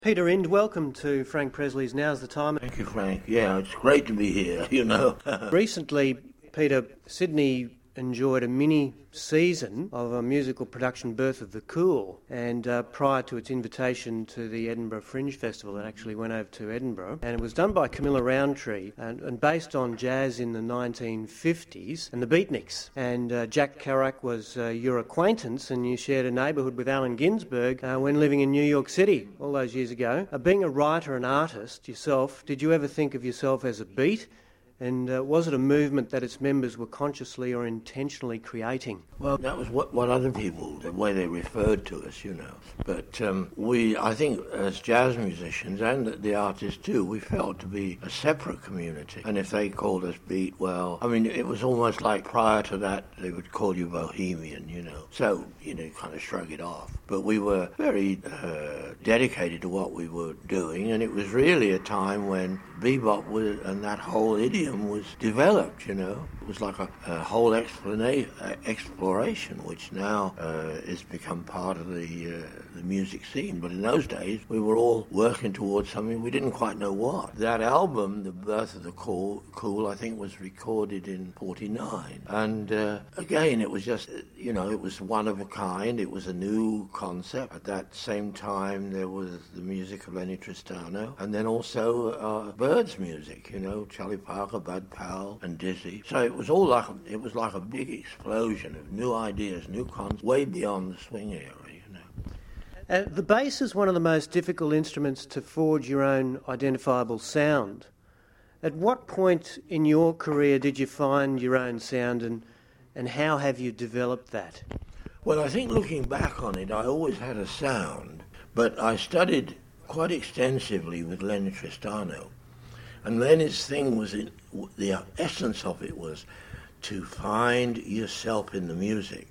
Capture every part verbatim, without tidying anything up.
Peter Ind, welcome to Frank Presley's Now's the Time. Thank you, Frank. Yeah, it's great to be here, you know. Recently, Peter, Sydney enjoyed a mini season of a musical production, Birth of the Cool, and uh, prior to its invitation to the Edinburgh Fringe Festival, it actually went over to Edinburgh, and it was done by Camilla Roundtree and, and based on jazz in the nineteen fifties and the Beatniks. And uh, Jack Kerouac was uh, your acquaintance, and you shared a neighbourhood with Allen Ginsberg uh, when living in New York City all those years ago. Uh, being a writer and artist yourself, did you ever think of yourself as a beat? And uh, was it a movement that its members were consciously or intentionally creating? Well, that was what, what other people, the way they referred to us, you know. But um, we, I think, as jazz musicians and the artists too, we felt to be a separate community. And if they called us beat, well, I mean, it was almost like prior to that, they would call you bohemian, you know. So, you know, kind of shrug it off. But we were very uh, dedicated to what we were doing, and it was really a time when bebop was, and that whole idiom was developed, you know. It was like a, a whole explana- uh, exploration, which now uh, has become part of the, uh, the music scene. But in those days, we were all working towards something we didn't quite know what. That album, The Birth of the Cool, cool I think, was recorded in forty-nine. And uh, again, it was just, you know, it was one of a kind. It was a new concept. At that same time, there was the music of Lenny Tristano, and then also uh, Bird's music, you know, Charlie Parker, Bud Powell, and Dizzy. So it was all like a, it was like a big explosion of new ideas, new concepts, way beyond the swing era, you know. Uh, the bass is one of the most difficult instruments to forge your own identifiable sound. At what point in your career did you find your own sound, and and how have you developed that? Well, I think looking back on it, I always had a sound, but I studied quite extensively with Lenny Tristano. And Lenny's thing was, in, the essence of it was to find yourself in the music.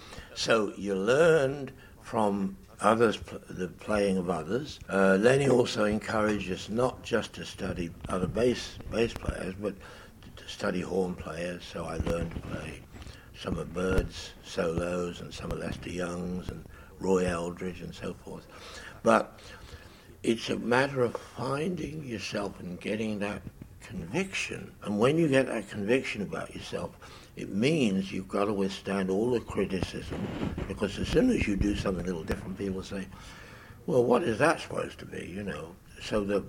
So you learned from others, the playing of others. Uh, Lenny also encouraged us not just to study other bass, bass players, but to study horn players. So I learned to play some of Bird's solos and some of Lester Young's and Roy Eldridge and so forth. But it's a matter of finding yourself and getting that conviction. And when you get that conviction about yourself, it means you've got to withstand all the criticism, because as soon as you do something a little different, people say, well, what is that supposed to be, you know? So the,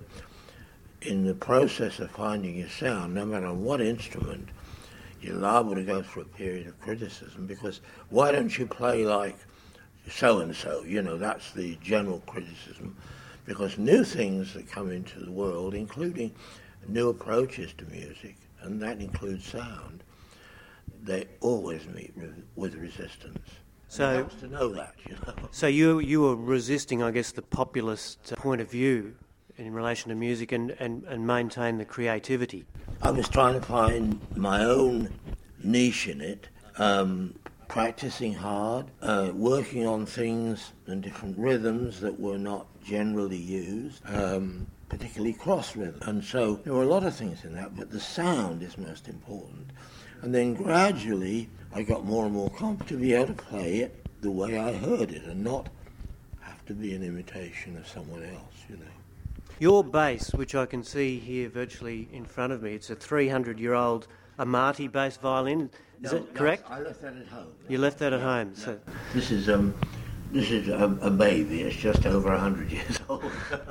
in the process of finding your sound, no matter what instrument, you're liable to go through a period of criticism, because why don't you play like so-and-so? You know, that's the general criticism. Because new things that come into the world, including new approaches to music, and that includes sound, they always meet re- with resistance. So, and to know that, you know. So you you were resisting, I guess, the populist point of view in relation to music, and, and, and maintain the creativity. I was trying to find my own niche in it, um, practicing hard, uh, working on things and different rhythms that were not generally used, um, particularly cross rhythm. And so there were a lot of things in that, but the sound is most important. And then gradually I got more and more confident to be able to play it the way I heard it and not have to be an imitation of someone else, you know. Your bass, which I can see here virtually in front of me, it's a three hundred year old Amati bass violin. Is No, it correct? I left that at home. You left that at home. So This is um, this is a, a baby. It's just over a hundred years old.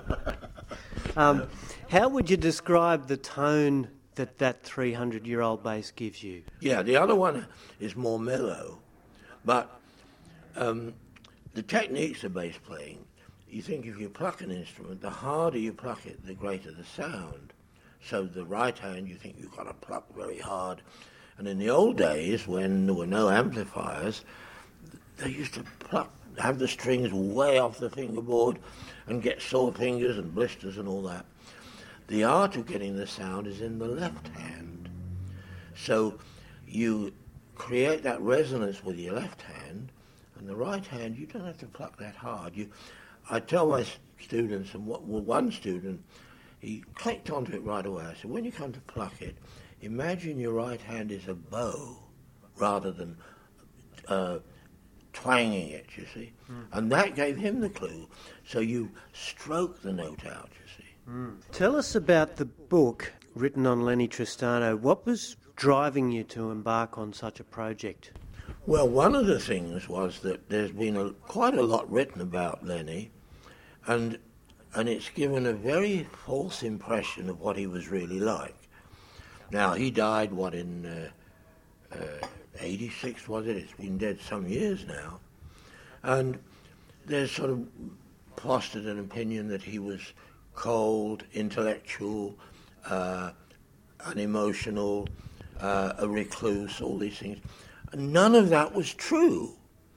um, how would you describe the tone that that three hundred year old bass gives you? Yeah, the other one is more mellow, but um, the techniques of bass playing, you think if you pluck an instrument, the harder you pluck it, the greater the sound. So the right hand, you think you've got to pluck very hard. And in the old days, when there were no amplifiers, they used to pluck, have the strings way off the fingerboard and get sore fingers and blisters and all that. The art of getting the sound is in the left hand. So you create that resonance with your left hand, and the right hand, you don't have to pluck that hard. You, I tell my students, and what, well, one student, he clicked onto it right away. I said, when you come to pluck it, imagine your right hand is a bow rather than uh, twanging it, you see. Mm. And that gave him the clue. So you stroke the note out, you see. Mm. Tell us about the book written on Lenny Tristano. What was driving you to embark on such a project? Well, one of the things was that there's been a, quite a lot written about Lenny, and and it's given a very false impression of what he was really like. Now, he died, what, in uh, uh, eighty-six, was it? It's been dead some years now. And there's sort of fostered an opinion that he was cold, intellectual, uh, unemotional, uh, a recluse, all these things. And none of that was true.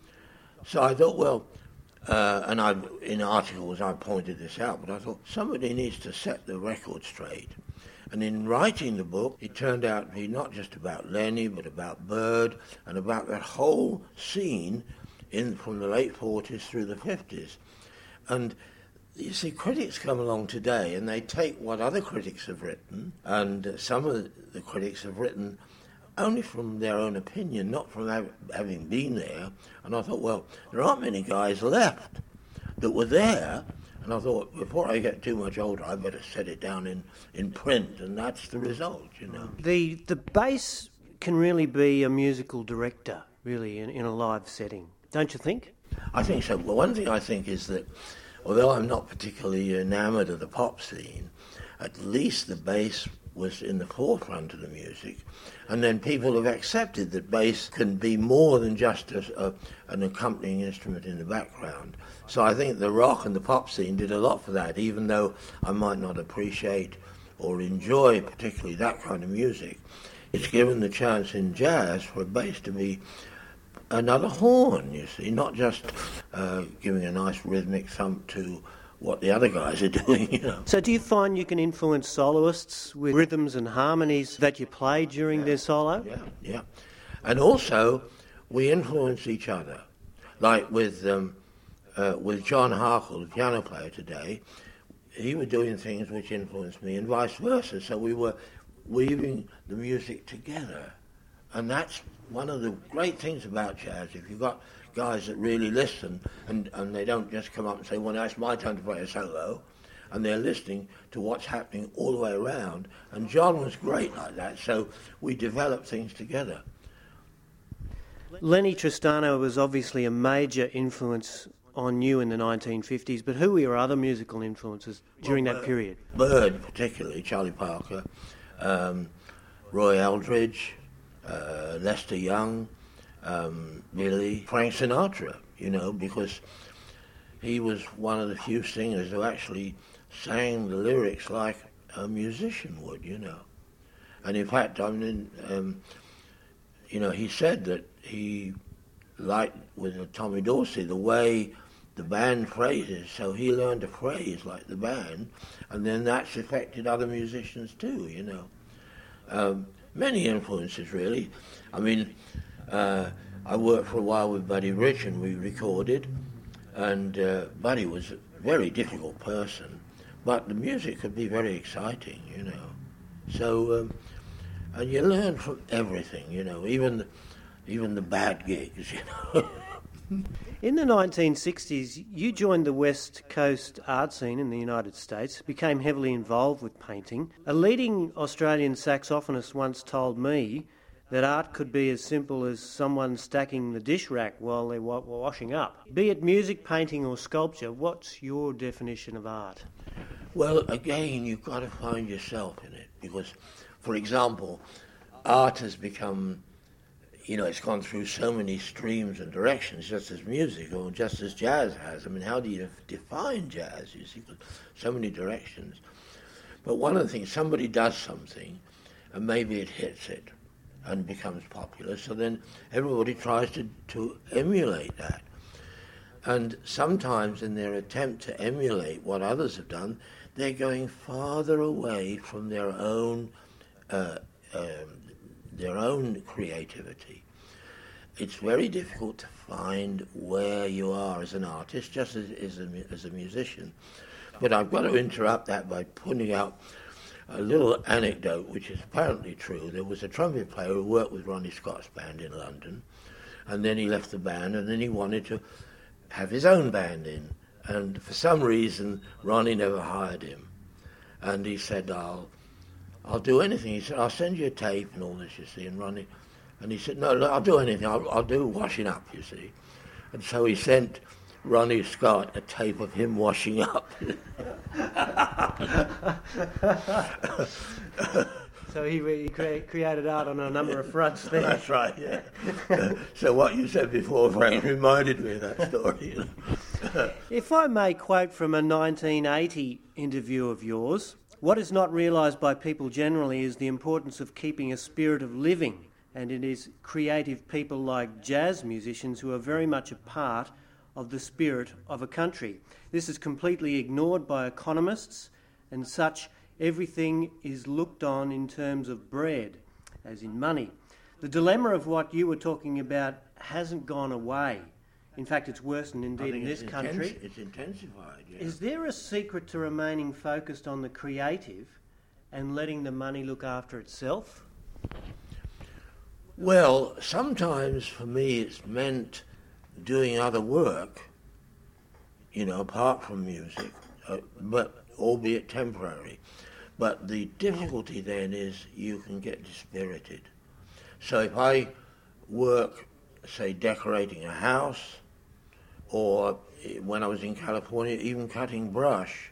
So I thought, well, uh, and I, in articles I pointed this out, but I thought somebody needs to set the record straight. And in writing the book, it turned out to be not just about Lenny, but about Bird, and about that whole scene in from the late forties through the fifties. And you see, critics come along today and they take what other critics have written, and uh, some of the critics have written only from their own opinion, not from ha- having been there. And I thought, well, there aren't many guys left that were there. And I thought, before I get too much older, I better set it down in, in print, and that's the result, you know. The the bass can really be a musical director, really, in, in a live setting, don't you think? I think so. Well, one thing I think is that, although I'm not particularly enamoured of the pop scene, at least the bass was in the forefront of the music, and then people have accepted that bass can be more than just a, a, an accompanying instrument in the background. So I think the rock and the pop scene did a lot for that, even though I might not appreciate or enjoy particularly that kind of music. It's given the chance in jazz for a bass to be another horn, you see, not just uh, giving a nice rhythmic thump to what the other guys are doing, you know. So do you find you can influence soloists with rhythms and harmonies that you play during yeah. their solo? Yeah, yeah. And also, we influence each other. Like with um, uh, with John Harkle, the piano player today, he was doing things which influenced me and vice versa. So we were weaving the music together. And that's one of the great things about jazz. If you've got guys that really listen and, and they don't just come up and say, well, now it's my turn to play a solo, and they're listening to what's happening all the way around. And John was great like that, so we developed things together. Lenny Tristano was obviously a major influence on you in the nineteen fifties, but who were your other musical influences during well, that Bird, period? Bird, particularly, Charlie Parker, um, Roy Eldridge, uh, Lester Young, Um, really, Frank Sinatra, you know, because he was one of the few singers who actually sang the lyrics like a musician would, you know. And in fact, I mean, um, you know, he said that he liked with Tommy Dorsey the way the band phrases, so he learned to phrase like the band, and then that's affected other musicians too, you know. Um, many influences, really. I mean, Uh, I worked for a while with Buddy Rich and we recorded, and uh, Buddy was a very difficult person, but the music could be very exciting, you know. So, um, and you learn from everything, you know, even the, even the bad gigs, you know. In the nineteen sixties, you joined the West Coast art scene in the United States, became heavily involved with painting. A leading Australian saxophonist once told me that art could be as simple as someone stacking the dish rack while they're wa- washing up. Be it music, painting or sculpture, what's your definition of art? Well, again, you've got to find yourself in it, because, for example, art has become, you know, it's gone through so many streams and directions, just as music or just as jazz has. I mean, how do you define jazz? You see, so many directions. But one of the things, somebody does something and maybe it hits it and becomes popular, so then everybody tries to, to emulate that. And sometimes in their attempt to emulate what others have done, they're going farther away from their own uh, um, their own creativity. It's very difficult to find where you are as an artist, just as, as, a, as a musician. But I've got to interrupt that by pointing out a little anecdote, which is apparently true. There was a trumpet player who worked with Ronnie Scott's band in London, and then he left the band, and then he wanted to have his own band in. And for some reason, Ronnie never hired him. And he said, I'll I'll do anything. He said, I'll send you a tape and all this, you see. And Ronnie, and he said, no, look, I'll do anything. I'll, I'll do washing up, you see. And so he sent Ronnie Scott a tape of him washing up. So he, he cre- created art on a number of fronts there. That's right, yeah. So what you said before, Frank, reminded me of that story. You know? If I may quote from a nineteen eighty interview of yours, what is not realised by people generally is the importance of keeping a spirit of living, and it is creative people like jazz musicians who are very much a part of the spirit of a country. This is completely ignored by economists, and such everything is looked on in terms of bread, as in money. The dilemma of what you were talking about hasn't gone away. In fact, it's worsened indeed in this country. Intensi- it's intensified, yeah. Is there a secret to remaining focused on the creative and letting the money look after itself? Well, sometimes for me it's meant doing other work, you know, apart from music, uh, but albeit temporary. But the difficulty then is you can get dispirited. So if I work, say, decorating a house, or when I was in California, even cutting brush,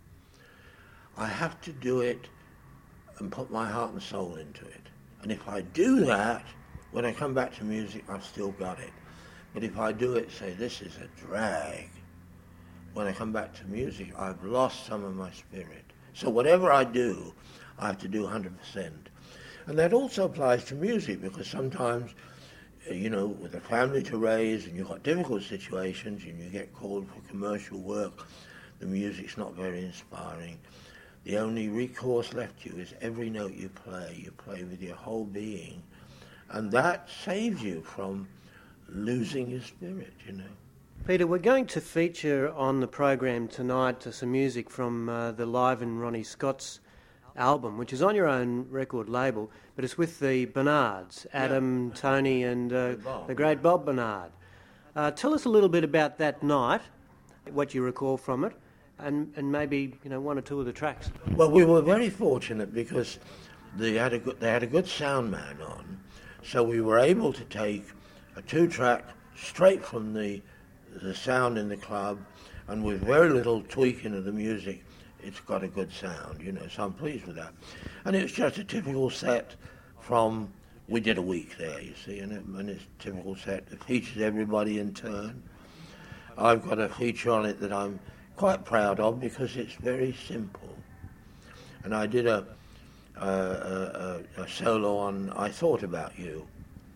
I have to do it and put my heart and soul into it. And if I do that, when I come back to music, I've still got it. But if I do it, say, this is a drag, when I come back to music, I've lost some of my spirit. So whatever I do, I have to do one hundred percent. And that also applies to music, because sometimes, you know, with a family to raise and you've got difficult situations and you get called for commercial work, the music's not very inspiring. The only recourse left to you is every note you play, you play with your whole being. And that saves you from losing your spirit, you know. Peter, we're going to feature on the program tonight uh, some music from uh, the Live and Ronnie Scott's album, which is on your own record label, but it's with the Bernards, Adam, yeah. Tony and uh, the great Bob Bernard. Uh, tell us a little bit about that night, what you recall from it, and, and maybe, you know, one or two of the tracks. Well, we were very fortunate because they had a good, they had a good sound man on, so we were able to take a two-track straight from the the sound in the club, and with very little tweaking of the music, it's got a good sound, you know, so I'm pleased with that. And it's just a typical set from, we did a week there, you see, and, it, and it's a typical set. It features everybody in turn. I've got a feature on it that I'm quite proud of because it's very simple. And I did a, a, a, a solo on I Thought About You.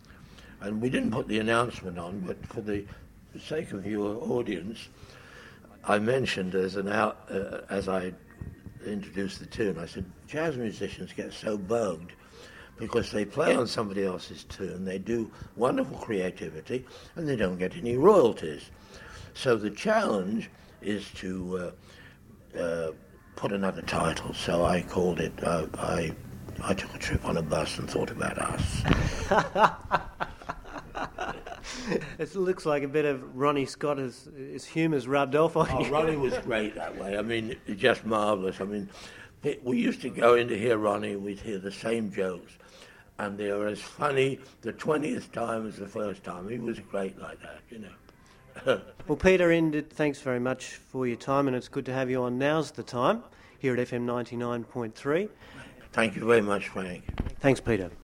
And we didn't put the announcement on, but for the For the sake of your audience, I mentioned as an out uh, as I introduced the tune, I said jazz musicians get so bugged because they play on somebody else's tune, they do wonderful creativity, and they don't get any royalties. So the challenge is to uh, uh, put another title. So I called it. Uh, I I took a trip on a bus and thought about us. It looks like a bit of Ronnie Scott, his, his humour's rubbed off on oh, you. Ronnie was great that way. I mean, just marvellous. I mean, we used to go in to hear Ronnie, we'd hear the same jokes, and they were as funny the twentieth time as the first time. He was great like that, you know. Well, Peter Ended, thanks very much for your time, and it's good to have you on Now's the Time, here at F M ninety-nine point three. Thank you very much, Frank. Thanks, Peter.